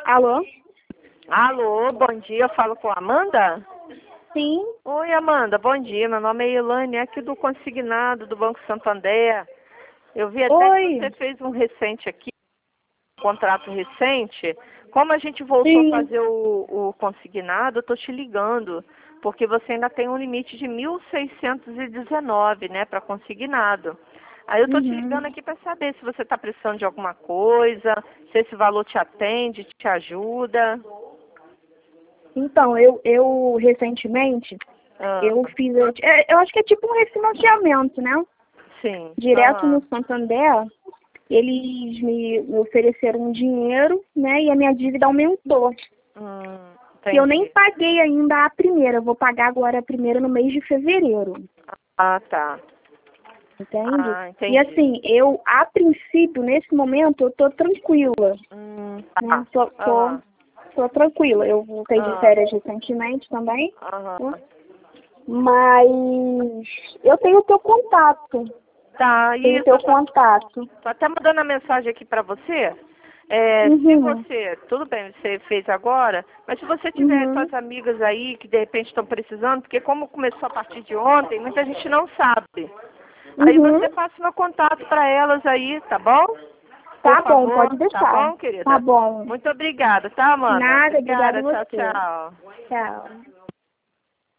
Alô? Alô, bom dia, eu falo com a Amanda? Sim. Oi, Amanda, bom dia, meu nome é Ilane, aqui do Consignado do Banco Santander. Eu vi até Oi. que você fez um recente aqui, um contrato recente. Como a gente voltou Sim. a fazer o consignado, eu tô te ligando, porque você ainda tem um limite de 1.619, né, para consignado. Aí eu tô te ligando aqui para saber se você está precisando de alguma coisa, se esse valor te atende, te ajuda. Então, eu recentemente, Ah, eu fiz, eu acho que é tipo um refinanciamento, né? sim. Direto Aham. no Santander, eles me ofereceram um dinheiro, né? E a minha dívida aumentou. E eu nem Entendi. paguei ainda a primeira, eu vou pagar agora a primeira no mês de fevereiro. Ah, tá. Entende? Ah, E entendi. assim, eu, a princípio, nesse momento, eu tô tranquila, né? Tá. Aham. Tô tranquila. Eu voltei de Ah, férias recentemente também, aham. né? Mas eu tenho o teu contato. Tá, Tenho o isso. teu contato. Tô até mandando a mensagem aqui pra você. Se Uhum. você, tudo bem, você fez agora, mas se você tiver Uhum. suas amigas aí que de repente estão precisando, porque como começou a partir de ontem, muita gente não sabe. Aí Uhum. você passa meu contato para elas aí, tá bom? Por Tá bom, favor, pode tá deixar. bom, Tá querida? bom. Muito obrigada, tá, Amanda? Nada, obrigada a Obrigada, tchau, você. tchau. Tchau.